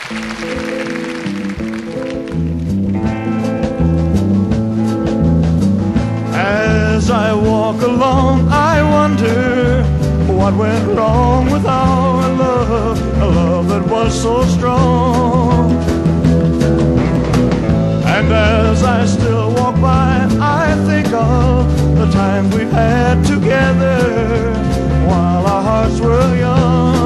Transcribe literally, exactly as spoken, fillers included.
As I walk along, I wonder what went wrong with our love, a love that was so strong. And as I still walk by, I think of the time we had together while our hearts were young.